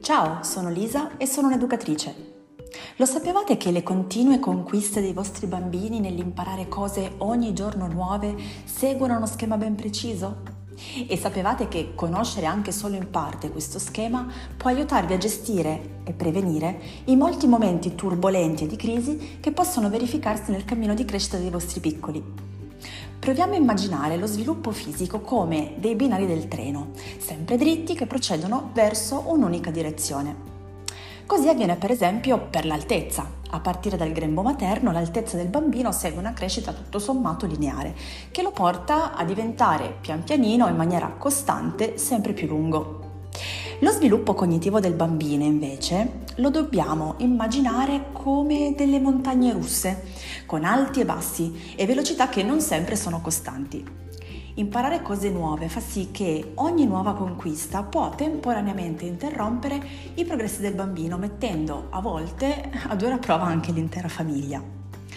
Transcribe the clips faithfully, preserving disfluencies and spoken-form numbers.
Ciao, sono Lisa e sono un'educatrice. Lo sapevate che le continue conquiste dei vostri bambini nell'imparare cose ogni giorno nuove seguono uno schema ben preciso? E sapevate che conoscere anche solo in parte questo schema può aiutarvi a gestire e prevenire i molti momenti turbolenti e di crisi che possono verificarsi nel cammino di crescita dei vostri piccoli? Proviamo a immaginare lo sviluppo fisico come dei binari del treno, sempre dritti che procedono verso un'unica direzione. Così avviene per esempio per l'altezza. A partire dal grembo materno l'altezza del bambino segue una crescita tutto sommato lineare, che lo porta a diventare pian pianino in maniera costante sempre più lungo. Lo sviluppo cognitivo del bambino invece lo dobbiamo immaginare come delle montagne russe, con alti e bassi e velocità che non sempre sono costanti. Imparare cose nuove fa sì che ogni nuova conquista può temporaneamente interrompere i progressi del bambino, mettendo a volte a dura prova anche l'intera famiglia.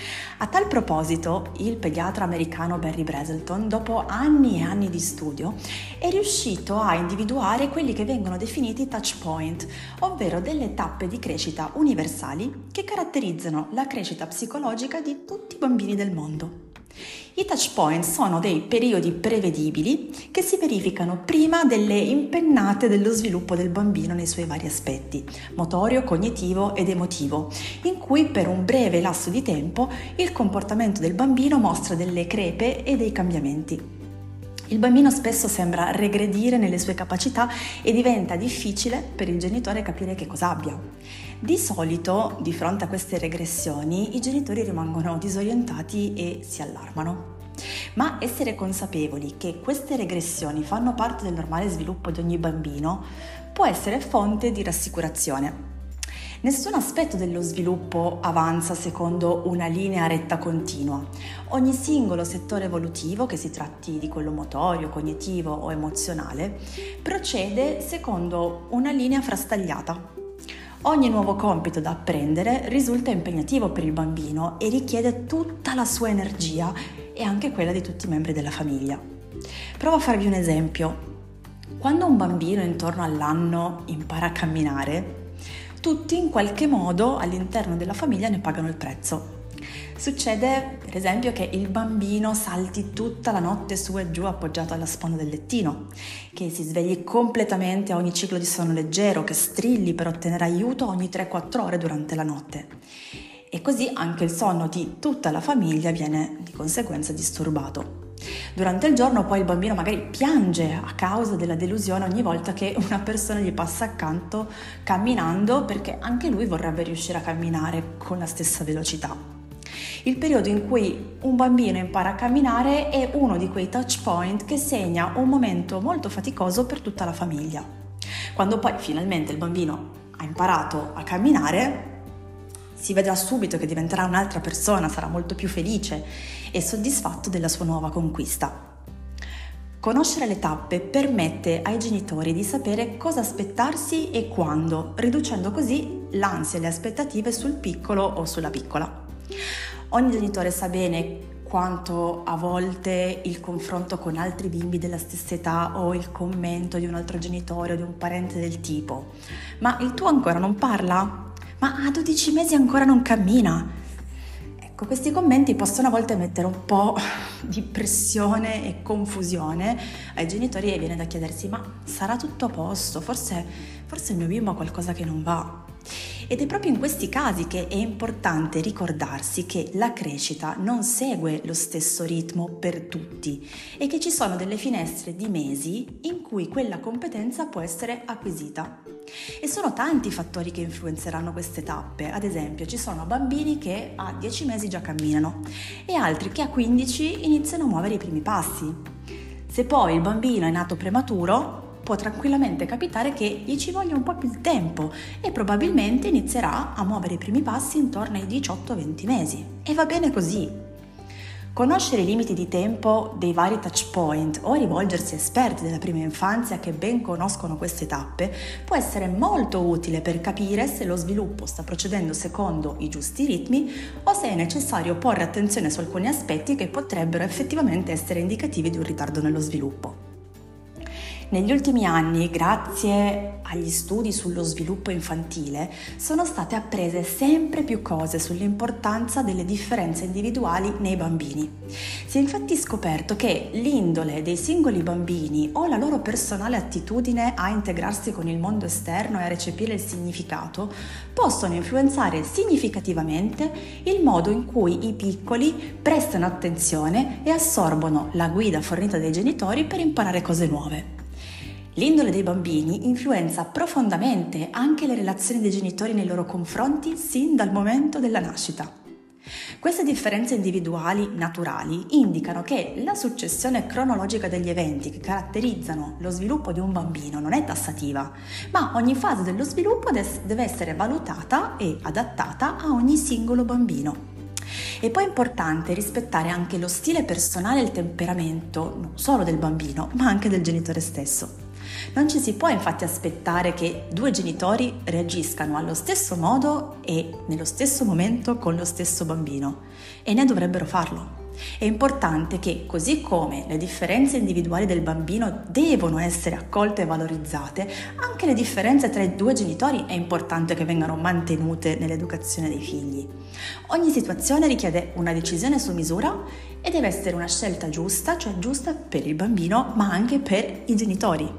A tal proposito, il pediatra americano Barry Brazelton, dopo anni e anni di studio, è riuscito a individuare quelli che vengono definiti touch point, ovvero delle tappe di crescita universali che caratterizzano la crescita psicologica di tutti i bambini del mondo. I touch point sono dei periodi prevedibili che si verificano prima delle impennate dello sviluppo del bambino nei suoi vari aspetti, motorio, cognitivo ed emotivo, in cui per un breve lasso di tempo il comportamento del bambino mostra delle crepe e dei cambiamenti. Il bambino spesso sembra regredire nelle sue capacità e diventa difficile per il genitore capire che cosa abbia. Di solito, di fronte a queste regressioni, i genitori rimangono disorientati e si allarmano. Ma essere consapevoli che queste regressioni fanno parte del normale sviluppo di ogni bambino può essere fonte di rassicurazione. Nessun aspetto dello sviluppo avanza secondo una linea retta continua. Ogni singolo settore evolutivo, che si tratti di quello motorio, cognitivo o emozionale, procede secondo una linea frastagliata. Ogni nuovo compito da apprendere risulta impegnativo per il bambino e richiede tutta la sua energia e anche quella di tutti i membri della famiglia. Provo a farvi un esempio. Quando un bambino intorno all'anno impara a camminare, tutti in qualche modo all'interno della famiglia ne pagano il prezzo. Succede per esempio che il bambino salti tutta la notte su e giù appoggiato alla sponda del lettino, che si svegli completamente a ogni ciclo di sonno leggero, che strilli per ottenere aiuto ogni tre quattro ore durante la notte. E così anche il sonno di tutta la famiglia viene di conseguenza disturbato. Durante il giorno poi il bambino magari piange a causa della delusione ogni volta che una persona gli passa accanto camminando, perché anche lui vorrebbe riuscire a camminare con la stessa velocità. Il periodo in cui un bambino impara a camminare è uno di quei touch point che segna un momento molto faticoso per tutta la famiglia. Quando poi finalmente il bambino ha imparato a camminare, si vedrà subito che diventerà un'altra persona, sarà molto più felice e soddisfatto della sua nuova conquista. Conoscere le tappe permette ai genitori di sapere cosa aspettarsi e quando, riducendo così l'ansia e le aspettative sul piccolo o sulla piccola. Ogni genitore sa bene quanto a volte il confronto con altri bimbi della stessa età o il commento di un altro genitore o di un parente del tipo «Ma il tuo ancora non parla? Ma a dodici mesi ancora non cammina?» Ecco, questi commenti possono a volte mettere un po' di pressione e confusione ai genitori e viene da chiedersi «Ma sarà tutto a posto? Forse, forse il mio bimbo ha qualcosa che non va?» Ed è proprio in questi casi che è importante ricordarsi che la crescita non segue lo stesso ritmo per tutti e che ci sono delle finestre di mesi in cui quella competenza può essere acquisita. E sono tanti i fattori che influenzeranno queste tappe. Ad esempio, ci sono bambini che a dieci mesi già camminano e altri che a quindici iniziano a muovere i primi passi. Se poi il bambino è nato prematuro, può tranquillamente capitare che gli ci voglia un po' più di tempo e probabilmente inizierà a muovere i primi passi intorno ai diciotto venti mesi. E va bene così. Conoscere i limiti di tempo dei vari touch point o rivolgersi a esperti della prima infanzia che ben conoscono queste tappe può essere molto utile per capire se lo sviluppo sta procedendo secondo i giusti ritmi o se è necessario porre attenzione su alcuni aspetti che potrebbero effettivamente essere indicativi di un ritardo nello sviluppo. Negli ultimi anni, grazie agli studi sullo sviluppo infantile, sono state apprese sempre più cose sull'importanza delle differenze individuali nei bambini. Si è infatti scoperto che l'indole dei singoli bambini o la loro personale attitudine a integrarsi con il mondo esterno e a recepire il significato possono influenzare significativamente il modo in cui i piccoli prestano attenzione e assorbono la guida fornita dai genitori per imparare cose nuove. L'indole dei bambini influenza profondamente anche le relazioni dei genitori nei loro confronti sin dal momento della nascita. Queste differenze individuali naturali indicano che la successione cronologica degli eventi che caratterizzano lo sviluppo di un bambino non è tassativa, ma ogni fase dello sviluppo deve essere valutata e adattata a ogni singolo bambino. È poi importante rispettare anche lo stile personale e il temperamento non solo del bambino, ma anche del genitore stesso. Non ci si può infatti aspettare che due genitori reagiscano allo stesso modo e nello stesso momento con lo stesso bambino, e né dovrebbero farlo. È importante che, così come le differenze individuali del bambino devono essere accolte e valorizzate, anche le differenze tra i due genitori è importante che vengano mantenute nell'educazione dei figli. Ogni situazione richiede una decisione su misura e deve essere una scelta giusta, cioè giusta per il bambino, ma anche per i genitori.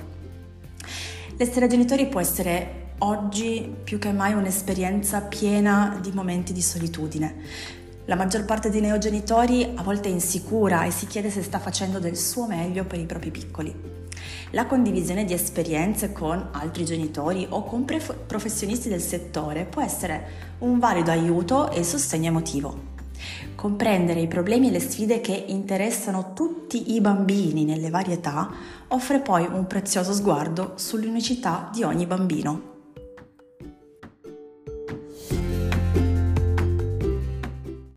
L'essere genitori può essere oggi più che mai un'esperienza piena di momenti di solitudine. La maggior parte dei neogenitori a volte è insicura e si chiede se sta facendo del suo meglio per i propri piccoli. La condivisione di esperienze con altri genitori o con pref- professionisti del settore può essere un valido aiuto e sostegno emotivo. Comprendere i problemi e le sfide che interessano tutti i bambini nelle varie età offre poi un prezioso sguardo sull'unicità di ogni bambino.